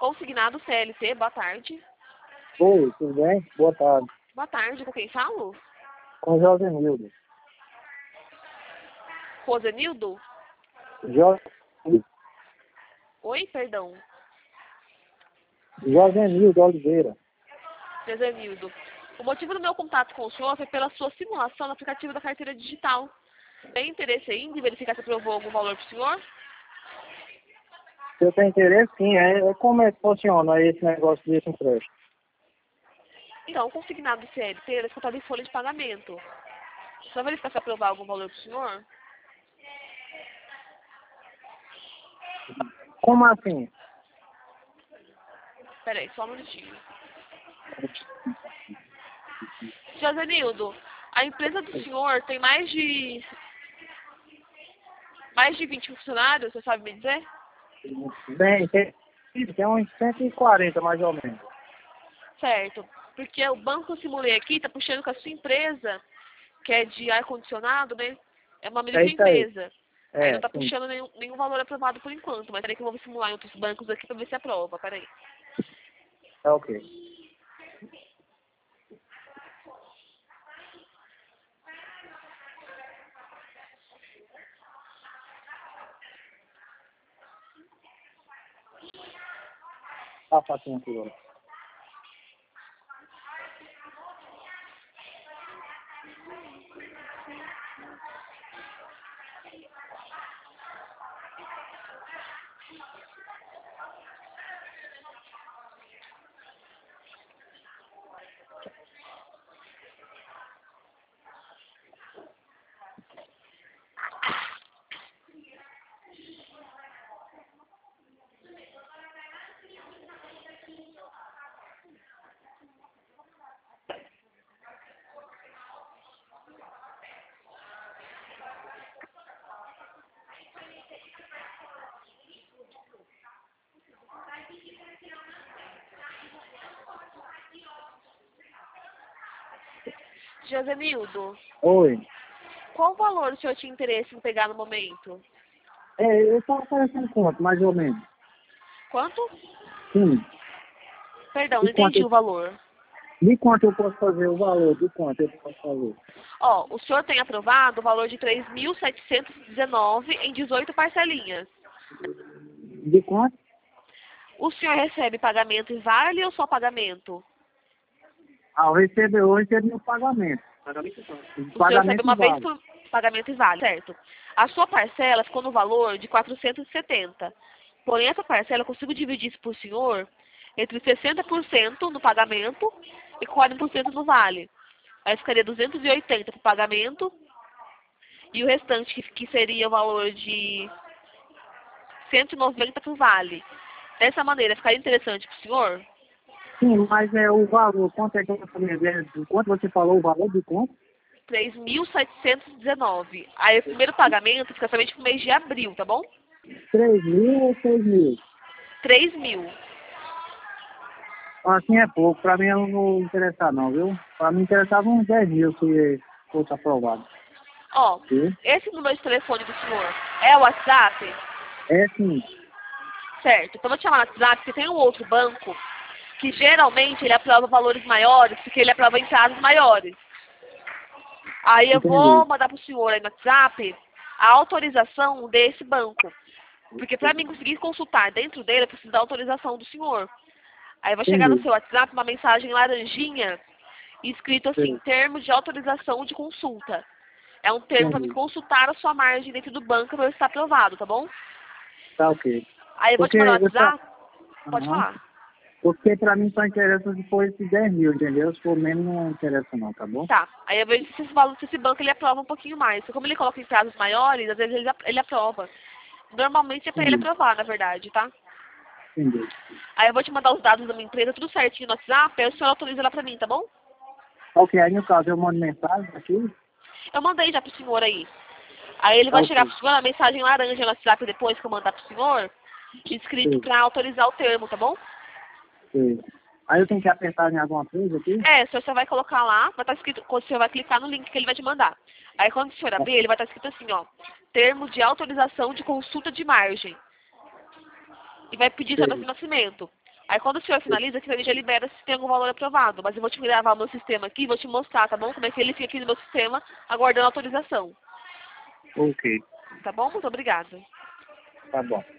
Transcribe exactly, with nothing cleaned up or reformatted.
Consignado C L T, boa tarde. Oi, tudo bem? Boa tarde. Boa tarde, com quem falo? Com Josenildo. Rosenildo? Jo... Oi, perdão. Josenildo Oliveira. Rosenildo. O motivo do meu contato com o senhor foi pela sua simulação no aplicativo da carteira digital. Tem interesse ainda em verificar se aprovou algum valor para o senhor? Se eu tenho interesse, sim. É, é como é que funciona esse negócio desse empréstimo? Então, o consignado do C L T é descontado em folha de pagamento. Só verificar se aprovar algum valor para o senhor? Como assim? Peraí, só um minutinho. Josenildo, a empresa do senhor tem mais de... mais de vinte funcionários, você sabe me dizer? Bem, tem, tem uns cento e quarenta mais ou menos. Certo. Porque o banco que eu simulei aqui está puxando com a sua empresa, que é de ar-condicionado, né? É uma É isso aí. microempresa. Aí É, não está sim. puxando nenhum, nenhum valor aprovado por enquanto, mas peraí que eu vou simular em outros bancos aqui para ver se aprova. Peraí. Tá ok. Tá facinho aqui agora. Josenildo, Oi. qual valor o senhor tinha interesse em pegar no momento? É, eu tô oferecendo quanto, mais ou menos? Quanto? Sim. Perdão, não De quanto, entendi eu- o valor. de quanto eu posso fazer o valor? De quanto eu posso fazer? Ó, o senhor tem aprovado o valor de três mil setecentos e dezenove em dezoito parcelinhas. De quanto? O senhor recebe pagamento em vale ou só pagamento? Ah, eu recebo, eu recebo meu pagamento. Pagamento vale. O senhor recebe Pagamento uma vez vale. por pagamento em vale, certo? A sua parcela ficou no valor de quatrocentos e setenta. Porém, essa parcela eu consigo dividir isso por senhor entre sessenta por cento no pagamento e quarenta por cento no vale. Aí ficaria duzentos e oitenta para o pagamento e o restante, que, que seria o valor de cento e noventa para o vale. Dessa maneira, ficaria interessante para o senhor? Sim, mas é o valor, quanto é que eu vou fazer? Quanto você falou o valor de quanto? três mil setecentos e dezenove. Aí o primeiro pagamento fica somente para o mês de abril, tá bom? Três mil ou seis mil? três mil. Assim é pouco, pra mim eu não vou interessar não, viu? Pra mim interessava uns dez mil se fosse aprovado. Ó, Sim? esse número de telefone do senhor é o WhatsApp? É sim. Certo. Então eu vou te chamar no WhatsApp, porque tem um outro banco que geralmente ele aprova valores maiores, porque ele aprova entradas maiores. Aí eu Entendi. vou mandar para o senhor aí no WhatsApp a autorização desse banco. Porque para mim conseguir consultar dentro dele, eu preciso da autorização do senhor. Aí vai chegar no Entendi. seu WhatsApp uma mensagem laranjinha, escrito assim, Sim. termo de autorização de consulta. É um termo para me Entendi. consultar a sua margem dentro do banco para ver se está aprovado, tá bom? Tá ok. Aí eu vou te Porque mandar no eu só... WhatsApp. Pode Aham. falar. Porque pra mim só interessa se for esses dez mil, entendeu? Se for menos não interessa não, tá bom? Tá. Aí eu vejo se esse, valor, se esse banco ele aprova um pouquinho mais. Como ele coloca em prazos maiores, às vezes ele, ap- ele aprova. Normalmente é para ele Entendi. aprovar, na verdade, tá? Entendi. Aí eu vou te mandar os dados da minha empresa, tudo certinho no WhatsApp, aí o senhor autoriza lá pra mim, tá bom? Ok, aí no caso eu mando mensagem aqui. Eu mandei já pro senhor aí. Aí ele Tá vai chegar ok. pro senhor a mensagem laranja no WhatsApp depois que eu mandar pro senhor, escrito Sim. pra autorizar o termo, tá bom? Sim. Aí eu tenho que apertar em alguma coisa aqui? É, o senhor só vai colocar lá, vai estar escrito, quando o senhor vai clicar no link que ele vai te mandar. Aí quando o senhor abrir, ele vai estar escrito assim, ó, termo de autorização de consulta de margem. E vai pedir seu Sim. nascimento. Aí quando o senhor finaliza, que a gente já libera se tem algum valor aprovado. Mas eu vou te gravar o meu sistema aqui e vou te mostrar, tá bom? Como é que ele fica aqui no meu sistema, aguardando a autorização. Ok, Tá bom? Muito obrigada. tá bom.